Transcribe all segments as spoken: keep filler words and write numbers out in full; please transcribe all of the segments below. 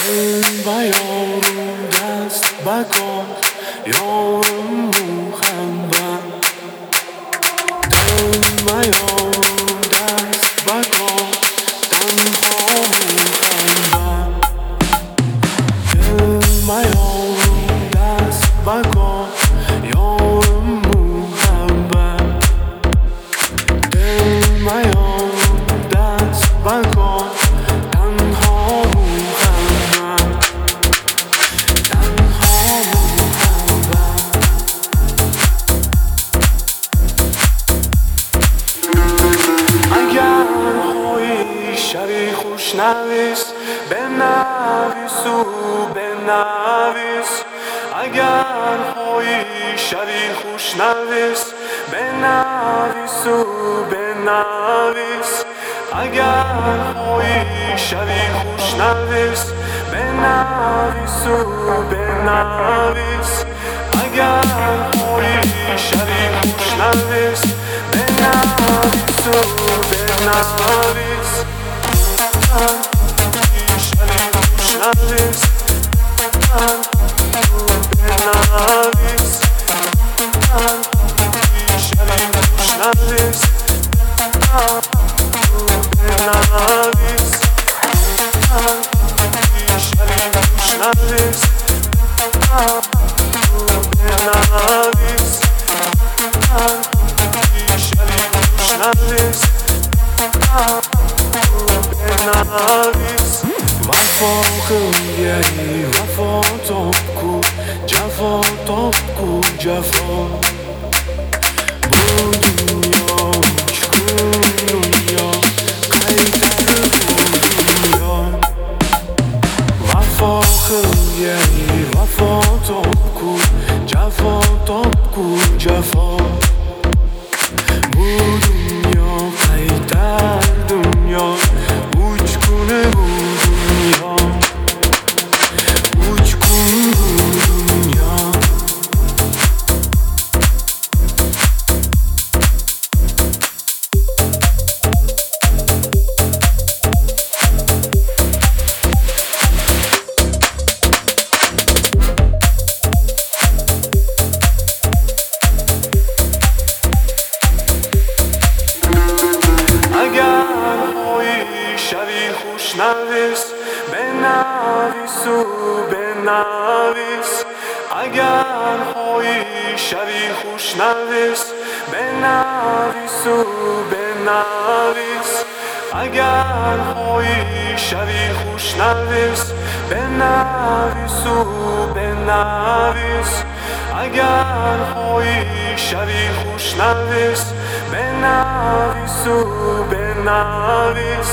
دل و یارم دست بکن یارم مخمبن دل و یارم دست بکن تنها مخمبن دل و یارم دست بکن یارم مخمبن دل و یارم دست بکن شبی خوشنویس بنویس و بنویس اگر خواهی شبی خوشنویس بنویس و بنویس اگر خواهی شبی خوشنویس بنویس و بنویس اگر خواهی شبی خوشنویس بنویس و بنویس Navis, Navis, Navis, خیلی وفا تاب کو جفا تاب کو جفا بو دنیا چکون دنیا قیدر بو دنیا وفا خیلی وفا تاب کو جفا تاب کو جفا بو دنیا قیدر دنیا بو چکونه بو دنیا شبی خوشنویس بنویس و بنویس اگر خواهی شبی خوشنویس بنویس و بنویس اگر خواهی شبی خوشنویس بنویس و بنویس اگر خواهی شبی خوشنویس بنویس و بنویس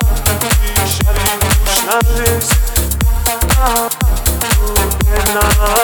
Navis, Navis, Navis,